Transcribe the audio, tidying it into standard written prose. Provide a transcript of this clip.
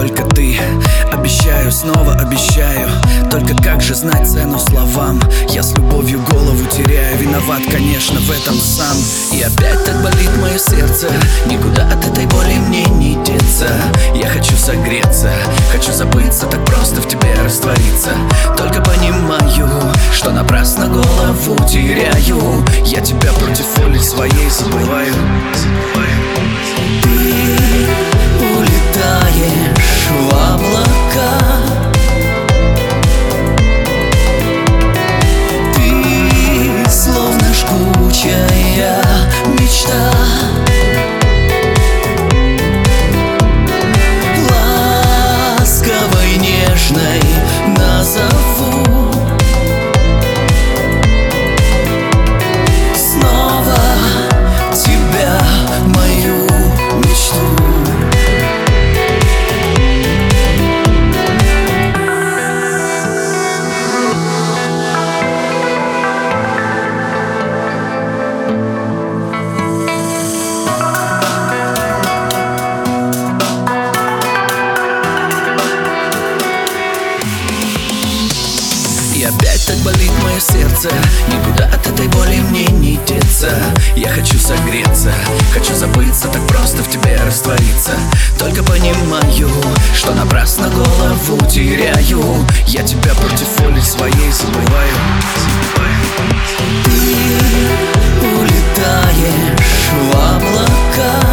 только ты. Обещаю, снова обещаю, только как же знать цену словам? Я с любовью голову теряю, виноват, конечно, в этом сам. И опять так болит мое сердце, никуда от этой боли мне не деться. Я хочу согреться, хочу забыться, так просто в тебе раствориться. Только понимаю, что напрасно голову теряю. Я тебя против воли своей забываю. Ты улетаешь в облака, ты словно жгучая мечта. Ласковой, нежной назову. Снова тебя, мою мечту. И опять так болит мое сердце, никуда от этой боли мне не деться. Я хочу согреться, хочу забыться, так просто в тебе раствориться. Только понимаю, что напрасно голову теряю. Я тебя против воли своей забываю. Ты улетаешь в облака,